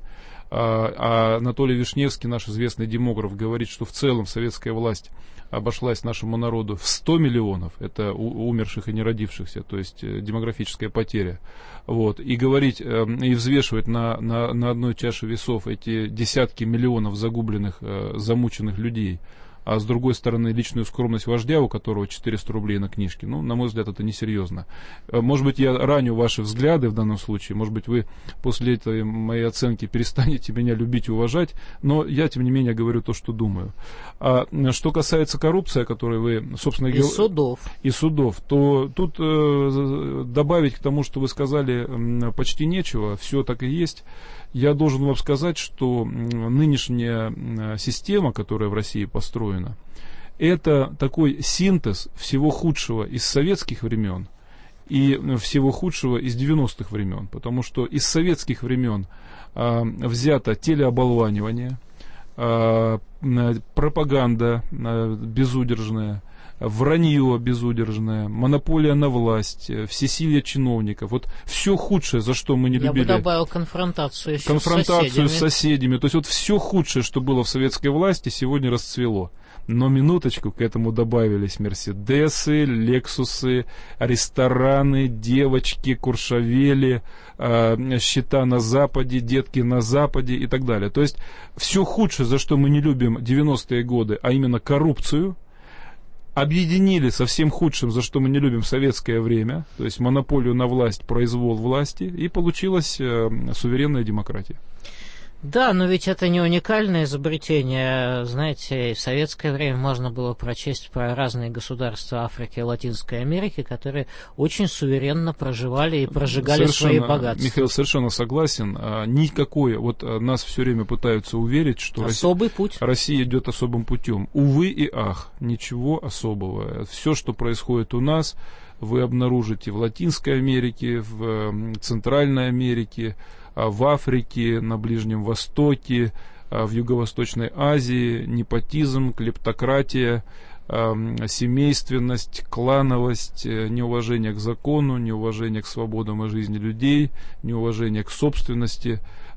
А Анатолий Вишневский, наш известный демограф, говорит, что в целом советская власть обошлась нашему народу в сто миллионов, это у, умерших и не родившихся, то есть демографическая потеря. Вот. И говорить, и взвешивать на, на, на одной чаше весов эти десятки миллионов загубленных, замученных людей, а с другой стороны личную скромность вождя, у которого четыреста рублей на книжке, ну, на мой взгляд, это несерьезно. Может быть, я раню ваши взгляды в данном случае, может быть, вы после этой моей оценки перестанете меня любить и уважать, но я, тем не менее, говорю то, что думаю. А что касается коррупции, о которой вы, собственно, и гов... судов. и судов, то тут э, добавить к тому, что вы сказали, э, почти нечего, все так и есть. Я должен вам сказать, что нынешняя система, которая в России построена, это такой синтез всего худшего из советских времен и всего худшего из девяностых времен. Потому что из советских времен а, взято телеоболванивание, а, пропаганда а, безудержная, вранье безудержное, монополия на власть, всесилие чиновников. Вот все худшее, за что мы не Я любили. Я бы добавил конфронтацию еще конфронтацию с соседями. с соседями. То есть вот все худшее, что было в советской власти, сегодня расцвело. Но минуточку, к этому добавились мерседесы, лексусы, рестораны, девочки, куршавели, э, счета на Западе, детки на Западе и так далее. То есть все худшее, за что мы не любим девяностые годы, а именно коррупцию, объединили со всем худшим, за что мы не любим советское время, то есть монополию на власть, произвол власти, и получилась э, суверенная демократия. Да, но ведь это не уникальное изобретение. Знаете, в советское время можно было прочесть про разные государства Африки и Латинской Америки, которые очень суверенно проживали и прожигали совершенно, свои богатства. Михаил, совершенно согласен. Никакой, вот нас все время пытаются уверить, что Особый Россия, путь. Россия идет особым путем. Увы и ах, ничего особого. Все, что происходит у нас, вы обнаружите в Латинской Америке, в Центральной Америке, в Африке, на Ближнем Востоке, в Юго-Восточной Азии, непотизм, клептократия, семейственность, клановость, неуважение к закону, неуважение к свободам и жизни людей, неуважение к собственности,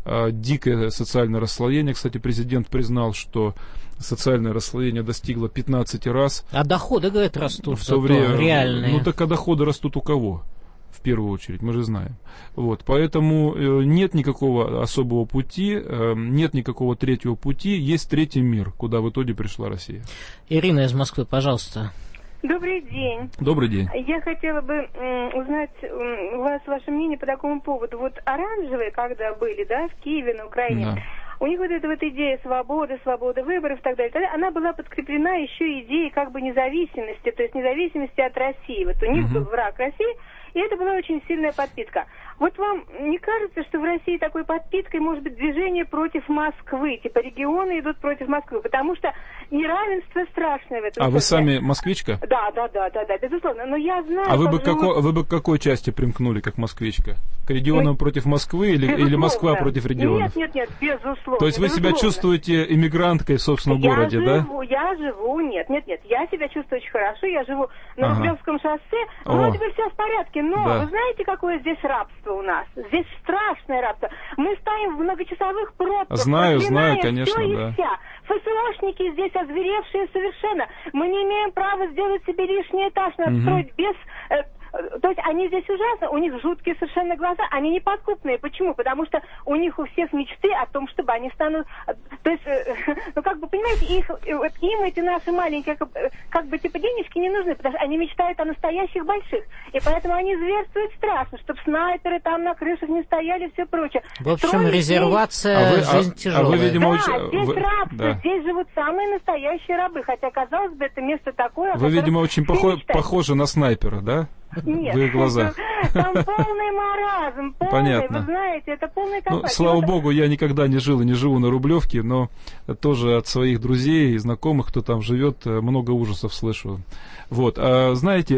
дикое социальное расслоение. Кстати, президент признал, что социальное расслоение достигло пятнадцать раз. А доходы, говорят, растут, в то время, реальные. Ну так а доходы растут у кого? В первую очередь, мы же знаем. Вот, поэтому э, нет никакого особого пути, э, нет никакого третьего пути, есть третий мир, куда в итоге пришла Россия. Ирина из Москвы, пожалуйста. Добрый день. Добрый день. Я хотела бы м, узнать м, у вас ваше мнение по такому поводу. Вот оранжевые, когда были, да, в Киеве, на Украине, да. У них вот эта вот идея свободы, свободы выборов и так далее, она была подкреплена еще идеей как бы независимости, то есть независимости от России. Вот у них был враг России, и это была очень сильная подпитка. Вот вам не кажется, что в России такой подпиткой может быть движение против Москвы? Типа регионы идут против Москвы, потому что неравенство страшное в этом. А смысле. Вы сами москвичка? Да, да, да, да, да, безусловно. Но я знаю... А вы бы, живут... како... вы бы к какой части примкнули, как москвичка? К регионам Мы... против Москвы или... или Москва против регионов? Нет, нет, нет, безусловно. То есть вы безусловно. себя чувствуете иммигранткой в собственном я городе, живу, да? Я живу, нет, нет, нет, я себя чувствую очень хорошо, я живу на ага. Рублевском шоссе, О. вроде бы все в порядке, но да. вы знаете, какое здесь рабство у нас? Здесь страшное рабство. Мы стоим в многочасовых пробках. Знаю, знаю, конечно, все да. И вся. ФСОшники здесь озверевшие совершенно. Мы не имеем права сделать себе лишний этаж, надо угу. строить без... Э, то есть они здесь ужасно, у них жуткие совершенно глаза, они неподкупные. Почему? Потому что у них у всех мечты о том, чтобы они станут... То есть, ну как бы, понимаете, их, вот им эти наши маленькие, как, как бы, типа, денежки не нужны, потому что они мечтают о настоящих больших. И поэтому они зверствуют страшно, чтобы снайперы там на крышах не стояли и все прочее. В общем, Строить резервация, здесь... жизнь а, тяжелая. А вы, видимо, да, очень... здесь вы... рабство, да. здесь живут самые настоящие рабы, хотя, казалось бы, это место такое... Вы, видимо, очень похо... похожи на снайпера, да? Нет, в их глазах. Там полный маразм, полный, Понятно. вы знаете, это полный кошмар. Ну, слава вот... богу, я никогда не жил и не живу на Рублевке, но тоже от своих друзей и знакомых, кто там живет, много ужасов слышу. Вот, а, знаете,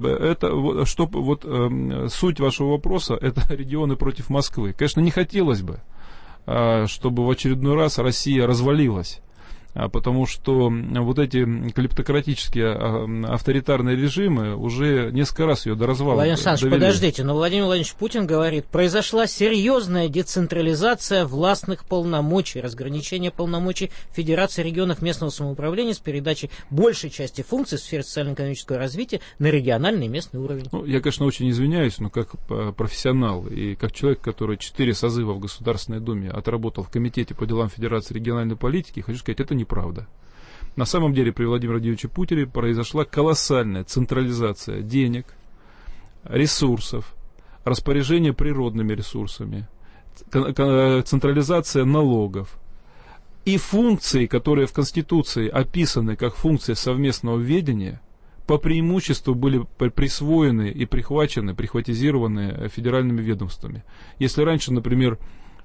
это что вот суть вашего вопроса, это регионы против Москвы. Конечно, не хотелось бы. чтобы в очередной раз Россия развалилась. Потому что вот эти клептократические авторитарные режимы уже несколько раз ее до развала Владимир Александрович, довели. подождите, но Владимир Владимирович Путин говорит, произошла серьезная децентрализация властных полномочий, разграничение полномочий Федерации регионов местного самоуправления с передачей большей части функций в сфере социально-экономического развития на региональный и местный уровень. Ну, я, конечно, очень извиняюсь, но как профессионал и как человек, который четыре созыва в Государственной Думе отработал в Комитете по делам Федерации региональной политики, хочу сказать, это не правда. На самом деле при Владимире Владимировиче Путине произошла колоссальная централизация денег, ресурсов, распоряжение природными ресурсами, централизация налогов и функции, которые в Конституции описаны как функции совместного ведения, по преимуществу были присвоены и прихвачены, прихватизированы федеральными ведомствами. Если раньше, например,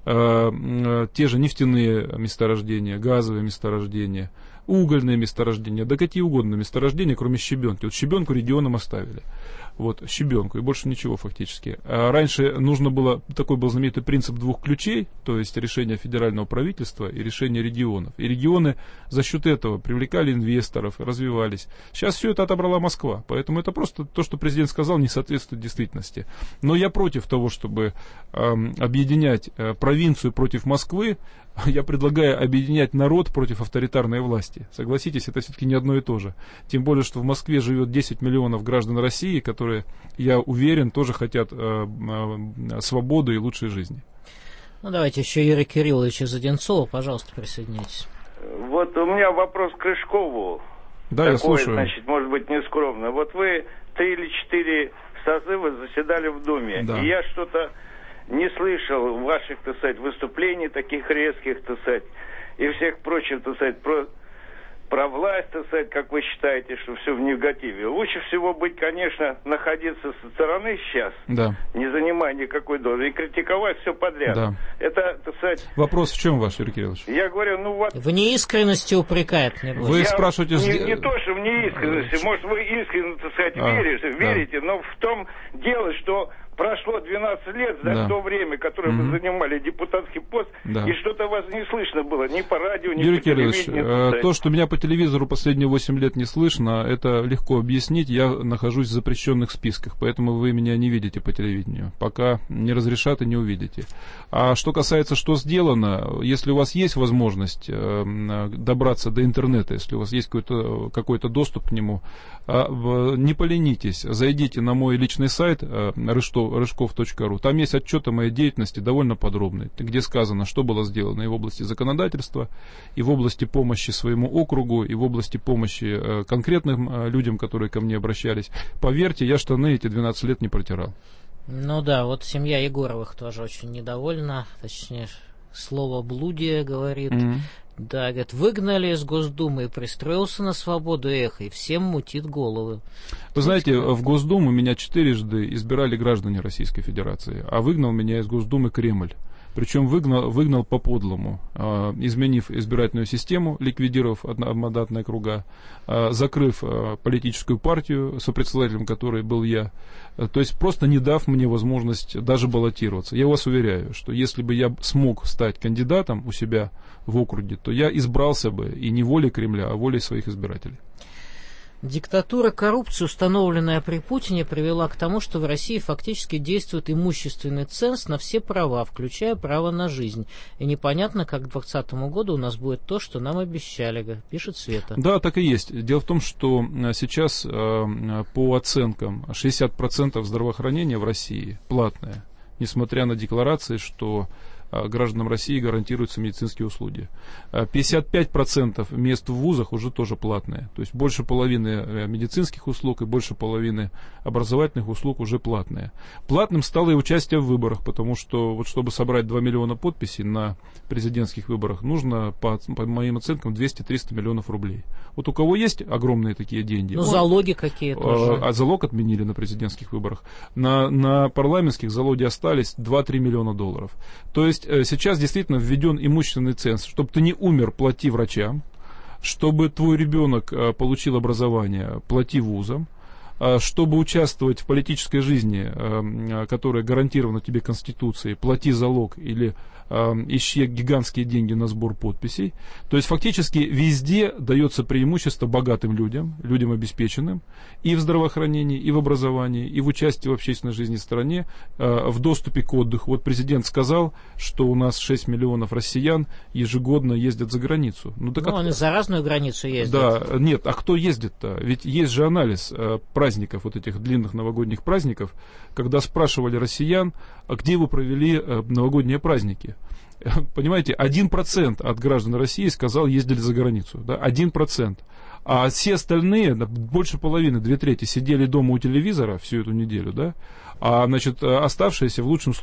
те же нефтяные месторождения, газовые месторождения, угольные месторождения, да какие угодно месторождения, кроме щебенки. Вот щебенку регионам оставили. Вот, щебенку, и больше ничего фактически. А раньше нужно было, такой был знаменитый принцип двух ключей, то есть решение федерального правительства и решение регионов. И регионы за счет этого привлекали инвесторов, развивались. Сейчас все это отобрала Москва, поэтому это просто то, что президент сказал, не соответствует действительности. Но я против того, чтобы э, объединять э, провинцию против Москвы. Я предлагаю объединять народ против авторитарной власти. Согласитесь, это все-таки не одно и то же. Тем более, что в Москве живет десять миллионов граждан России, которые, я уверен, тоже хотят э, э, свободы и лучшей жизни. Ну, давайте еще Юрий Кириллович из Одинцова, пожалуйста, присоединяйтесь. Вот у меня вопрос к Рыжкову. Да, такой, я слушаю. Значит, может быть, нескромно. Вот вы три или четыре созыва заседали в Думе. Да. И я что-то не слышал ваших, так сказать, выступлений таких резких, так сказать, и всех прочих, так сказать, про, про власть, так сказать, как вы считаете, что все в негативе. Лучше всего быть, конечно, находиться со стороны сейчас, да. не занимая никакой должности, и критиковать все подряд. Да. Это, так сказать... Вопрос в чем ваш, Юрий Кириллович? Я говорю, ну вот... В неискренности упрекает. Вы я спрашиваете... Не, не то, что в неискренности, может, вы искренне, так сказать, а, верите, да. верите, но в том дело, что... Прошло двенадцать лет за да. то время, которое mm-hmm. вы занимали депутатский пост, да. и что-то вас не слышно было ни по радио, ни Юрий по Кириллович, телевидению. То, что меня по телевизору последние восемь лет не слышно, это легко объяснить. Я нахожусь в запрещенных списках, поэтому вы меня не видите по телевидению. Пока не разрешат и не увидите. А что касается, что сделано, если у вас есть возможность добраться до интернета, если у вас есть какой-то, какой-то доступ к нему, не поленитесь, зайдите на мой личный сайт рыжков точка ру. Там есть отчет о моей деятельности довольно подробный, где сказано, что было сделано и в области законодательства, и в области помощи своему округу, и в области помощи конкретным людям, которые ко мне обращались. Поверьте, я штаны эти двенадцать лет не протирал. Ну да, вот семья Егоровых тоже очень недовольна, точнее, слово «блудие» говорит. Mm-hmm. Да, говорит, выгнали из Госдумы и пристроился на свободу, эх, и всем мутит головы. Вы знаете, в Госдуму меня четырежды избирали граждане Российской Федерации, а выгнал меня из Госдумы Кремль. Причем выгнал, выгнал по-подлому, э, изменив избирательную систему, ликвидировав одномандатные круга, э, закрыв э, политическую партию, сопредседателем которой был я, э, то есть просто не дав мне возможность даже баллотироваться. Я вас уверяю, что если бы я смог стать кандидатом у себя в округе, то я избрался бы и не волей Кремля, а волей своих избирателей. Диктатура коррупции, установленная при Путине, привела к тому, что в России фактически действует имущественный ценз на все права, включая право на жизнь. И непонятно, как к двадцатому году у нас будет то, что нам обещали, пишет Света. Да, так и есть. Дело в том, что сейчас по оценкам шестьдесят процентов здравоохранения в России платное, несмотря на декларации, что гражданам России гарантируются медицинские услуги. пятьдесят пять процентов мест в вузах уже тоже платные. То есть больше половины медицинских услуг и больше половины образовательных услуг уже платные. Платным стало и участие в выборах, потому что вот чтобы собрать два миллиона подписей на президентских выборах, нужно, по, по моим оценкам, двести-триста миллионов рублей. Вот у кого есть огромные такие деньги. Ну, залоги какие тоже. А, а залог отменили на президентских выборах. На, на парламентских залоги остались два-три миллиона долларов. То есть сейчас действительно введен имущественный ценз. Чтобы ты не умер, плати врачам. Чтобы твой ребенок получил образование, плати вузам. чтобы участвовать в политической жизни, которая гарантирована тебе Конституцией, плати залог или ищи гигантские деньги на сбор подписей. То есть фактически везде дается преимущество богатым людям, людям обеспеченным, и в здравоохранении, и в образовании, и в участии в общественной жизни страны, в доступе к отдыху. Вот президент сказал, что у нас шесть миллионов россиян ежегодно ездят за границу. Ну, так ну а они кто... за разную границу ездят. Да, нет, а кто ездит-то? Ведь есть же анализ праздников, вот этих длинных новогодних праздников, когда спрашивали россиян, а где вы провели новогодние праздники? Понимаете, один процент от граждан России сказал, ездили за границу. Да? один процент. А все остальные, больше половины, две трети, сидели дома у телевизора всю эту неделю, да? А, значит, оставшиеся в лучшем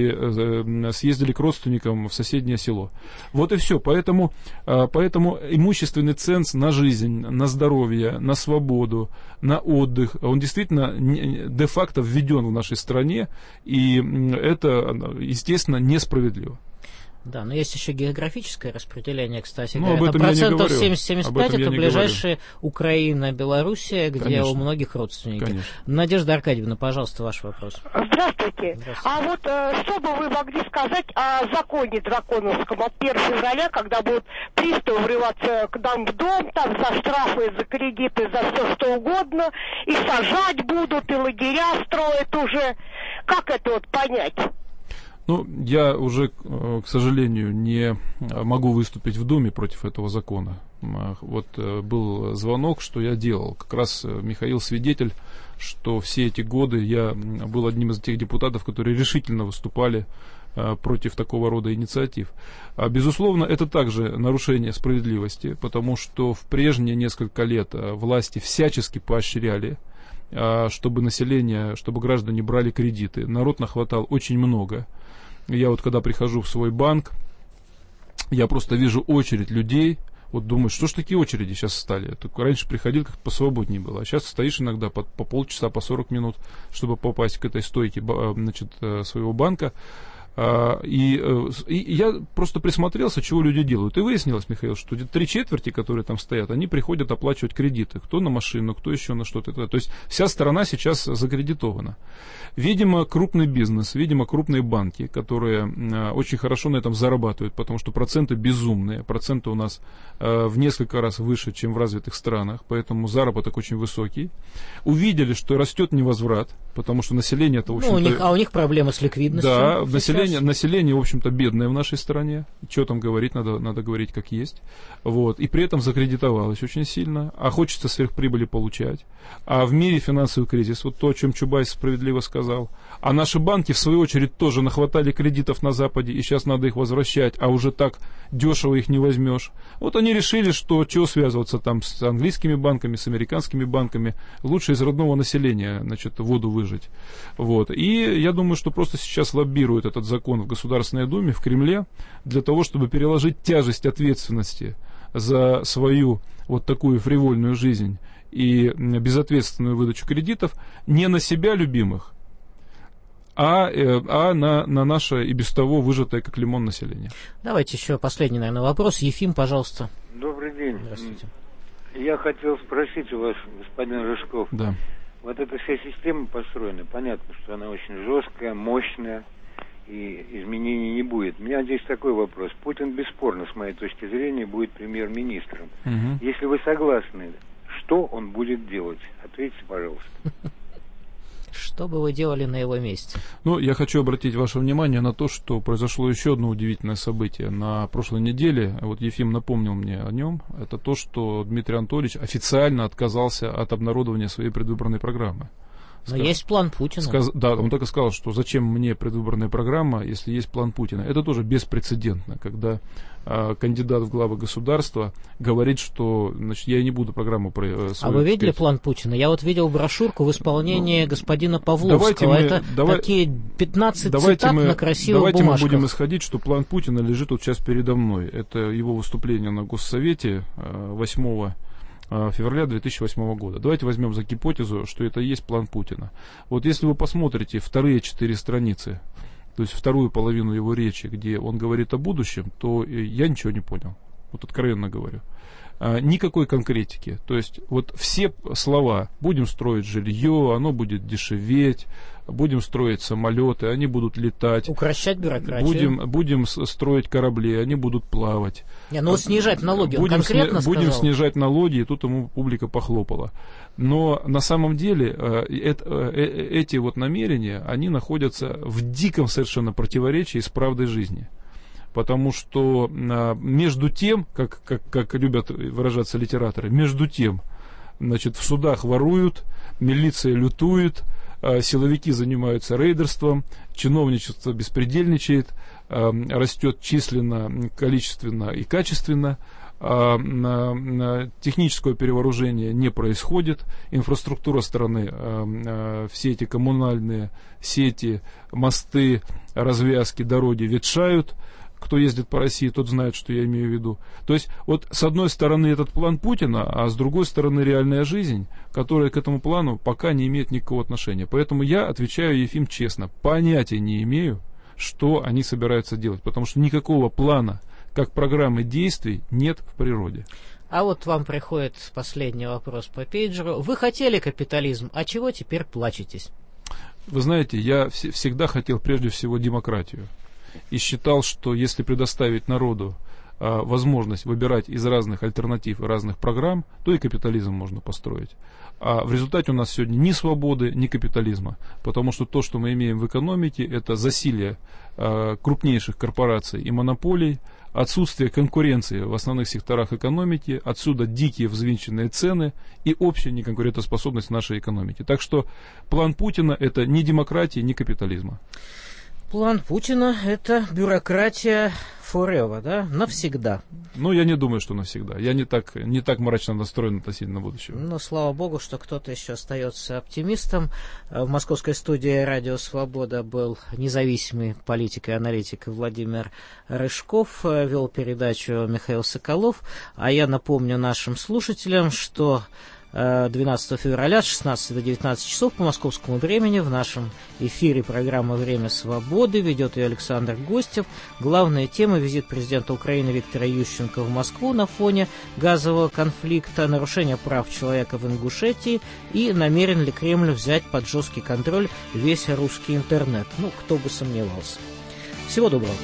случае съездили к родственникам в соседнее село. Вот и все. Поэтому, поэтому имущественный ценз на жизнь, на здоровье, на свободу, на отдых, он действительно де-факто введен в нашей стране, и это, естественно, несправедливо. Да, но есть еще географическое распределение, кстати ну, говоря. Процентов семьдесят-семьдесят пять это ближайшие Украина, Белоруссия, где Конечно. у многих родственники. Конечно. Надежда Аркадьевна, пожалуйста, ваш вопрос. Здравствуйте. Здравствуйте. А вот э, что бы вы могли сказать о законе драконовском от первого февраля, когда будут приставы врываться к нам в дом, там за штрафы, за кредиты, за все что угодно, и сажать будут, и лагеря строят уже. Как это вот понять? Ну, я уже, к сожалению, не могу выступить в Думе против этого закона. Вот был звонок, что я делал. Как раз Михаил свидетель, что все эти годы я был одним из тех депутатов, которые решительно выступали против такого рода инициатив. Безусловно, это также нарушение справедливости, потому что в прежние несколько лет власти всячески поощряли, чтобы население, чтобы граждане брали кредиты. Народ нахватал очень много. Я вот когда прихожу в свой банк, я просто вижу очередь людей. Вот думаю, что ж такие очереди сейчас стали? Только раньше приходил, как-то посвободнее было. А сейчас стоишь иногда по, по полчаса, по сорок минут, чтобы попасть к этой стойке, значит, своего банка. И, и я просто присмотрелся, чего люди делают. И выяснилось, Михаил, что три четверти, которые там стоят, они приходят оплачивать кредиты. Кто на машину, кто еще на что-то. То есть вся страна сейчас закредитована. Видимо, крупный бизнес, видимо, крупные банки, которые очень хорошо на этом зарабатывают, потому что проценты безумные. Проценты у нас в несколько раз выше, чем в развитых странах, поэтому заработок очень высокий. Увидели, что растет невозврат, потому что население-то, в общем-то... Ну, у них, а у них проблемы с ликвидностью. Да, население, население, в общем-то, бедное в нашей стране. Что там говорить, надо, надо говорить как есть. Вот. И при этом закредитовалось очень сильно, а хочется сверхприбыли получать. А в мире финансовый кризис, вот то, о чем Чубайс справедливо сказал. А наши банки, в свою очередь, тоже нахватали кредитов на Западе, и сейчас надо их возвращать, а уже так дешево их не возьмешь. Вот они решили, что чего связываться там с английскими банками, с американскими банками, лучше из родного населения, значит, воду выжать. Вот. И я думаю, что просто сейчас лоббируют этот закон в Государственной Думе, в Кремле, для того, чтобы переложить тяжесть ответственности за свою вот такую фривольную жизнь и безответственную выдачу кредитов не на себя любимых, а, а на, на наше и без того выжатое как лимон население. Давайте еще последний, наверное, вопрос. Ефим, пожалуйста. Добрый день. Здравствуйте. Я хотел спросить у вас, господин Рыжков. Да. Вот эта вся система построена, понятно, что она очень жесткая, мощная, и изменений не будет. У меня здесь такой вопрос. Путин, бесспорно, с моей точки зрения, будет премьер-министром. Угу. Если вы согласны, что он будет делать? Ответьте, пожалуйста. Что бы вы делали на его месте? Ну, я хочу обратить ваше внимание на то, что произошло еще одно удивительное событие. На прошлой неделе, вот Ефим напомнил мне о нем, это то, что Дмитрий Анатольевич официально отказался от обнародования своей предвыборной программы. Но Сказ... есть план Путина. Сказ... Да, он так и сказал, что зачем мне предвыборная программа, если есть план Путина. Это тоже беспрецедентно, когда э, кандидат в главы государства говорит, что, значит, я не буду программу про э, А вы видели сказать. План Путина? Я вот видел брошюрку в исполнении ну, господина Павловского. Мы, Это давай, такие пятнадцать цитат мы, на красивых давайте бумажках. Давайте мы будем исходить, что план Путина лежит вот сейчас передо мной. Это его выступление на Госсовете э, восьмого февраля две тысячи восьмого года. Давайте возьмем за гипотезу, что это и есть план Путина. Вот если вы посмотрите вторые четыре страницы, то есть вторую половину его речи, где он говорит о будущем, то я ничего не понял. Вот откровенно говорю. никакой конкретики. То есть вот все слова: будем строить жилье, оно будет дешеветь, будем строить самолеты, они будут летать. Укращать бюрократию. Будем, будем строить корабли, они будут плавать. Не, ну снижать налоги, будем он конкретно сни- сказал. Будем снижать налоги, и тут ему публика похлопала. Но на самом деле это, эти вот намерения, они находятся в диком совершенно противоречии с правдой жизни. Потому что между тем, как, как, как любят выражаться литераторы, между тем, значит, в судах воруют, милиция лютует, силовики занимаются рейдерством, чиновничество беспредельничает, растет численно, количественно и качественно, технического перевооружения не происходит, инфраструктура страны, все эти коммунальные сети, мосты, развязки, дороги ветшают. Кто ездит по России, тот знает, что я имею в виду. То есть, вот с одной стороны этот план Путина, а с другой стороны реальная жизнь, которая к этому плану пока не имеет никакого отношения. Поэтому я отвечаю, Ефим, честно, понятия не имею, что они собираются делать, потому что никакого плана, как программы действий, нет в природе. А вот вам приходит последний вопрос по пейджеру. Вы хотели капитализм, а чего теперь плачетесь? Вы знаете, я вс- всегда хотел прежде всего демократию. И считал, что если предоставить народу а, возможность выбирать из разных альтернатив и разных программ, то и капитализм можно построить. А в результате у нас сегодня ни свободы, ни капитализма. Потому что то, что мы имеем в экономике, это засилие а, крупнейших корпораций и монополий, отсутствие конкуренции в основных секторах экономики, отсюда дикие взвинченные цены и общая неконкурентоспособность нашей экономики. Так что план Путина — это ни демократия, ни капитализма. План Путина – это бюрократия forever, да, навсегда. Ну, я не думаю, что навсегда. Я не так, не так мрачно настроен относительно будущего. Ну, слава богу, что кто-то еще остается оптимистом. В московской студии «Радио Свобода» был независимый политик и аналитик Владимир Рыжков, вел передачу Михаил Соколов. А я напомню нашим слушателям, что двенадцатого февраля с шестнадцати до девятнадцати часов по московскому времени в нашем эфире программа «Время свободы» ведет ее Александр Гостев. Главная тема — визит президента Украины Виктора Ющенко в Москву на фоне газового конфликта, нарушение прав человека в Ингушетии и намерен ли Кремль взять под жесткий контроль весь русский интернет. Ну, кто бы сомневался. Всего доброго.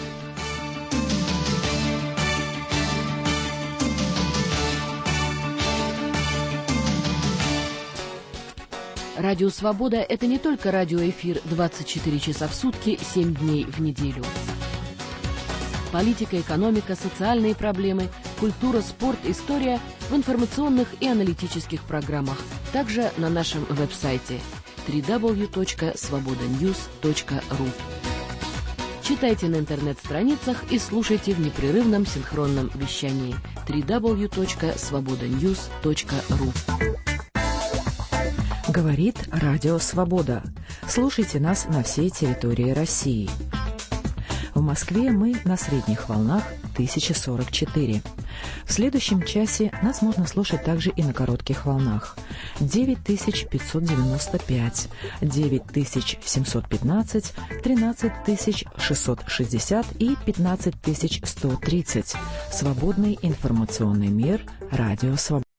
Радио «Свобода» — это не только радиоэфир двадцать четыре часа в сутки, семь дней в неделю. Политика, экономика, социальные проблемы, культура, спорт, история в информационных и аналитических программах. Также на нашем веб-сайте дабл ю дабл ю дабл ю точка свобода ньюс точка ру. Читайте на интернет-страницах и слушайте в непрерывном синхронном вещании дабл ю дабл ю дабл ю точка свобода ньюс точка ру. Говорит Радио Свобода. Слушайте нас на всей территории России. В Москве мы на средних волнах тысяча сорок четыре. В следующем часе нас можно слушать также и на коротких волнах. девять тысяч пятьсот девяносто пять, девять тысяч семьсот пятнадцать, тринадцать тысяч шестьсот шестьдесят и пятнадцать тысяч сто тридцать. Свободный информационный мир. Радио Свобода.